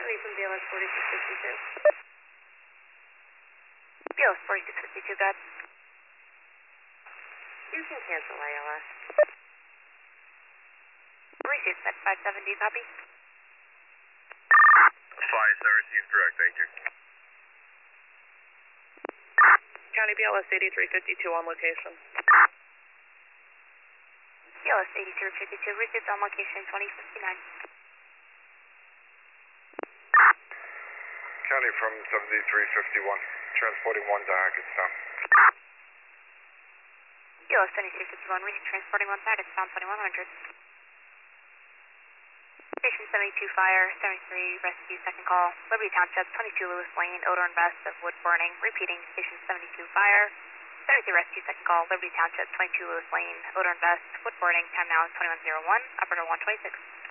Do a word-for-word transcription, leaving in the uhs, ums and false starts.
County from B L S forty-six fifty-two. B L S forty-six fifty-two, got. You can cancel I L S. Received at five seventy, copy. five seventy is direct, thank you. County B L S eighty-three fifty-two on location. B L S eighty-three fifty-two, received on location twenty fifty-nine. County from seventy-three fifty-one, transporting one to Hackettstown. B L S seventy-three fifty-one, received transporting one to Hackettstown, twenty-one hundred. Station seventy-two fire, seventy-three rescue, second call. Liberty Township, twenty-two Lewis Lane, odor and vest of wood burning. Repeating, station seventy-two fire, seventy-three rescue, second call. Liberty Township, twenty-two Lewis Lane, odor and vest, wood burning. Time now is twenty-one oh one, operator one twenty-six.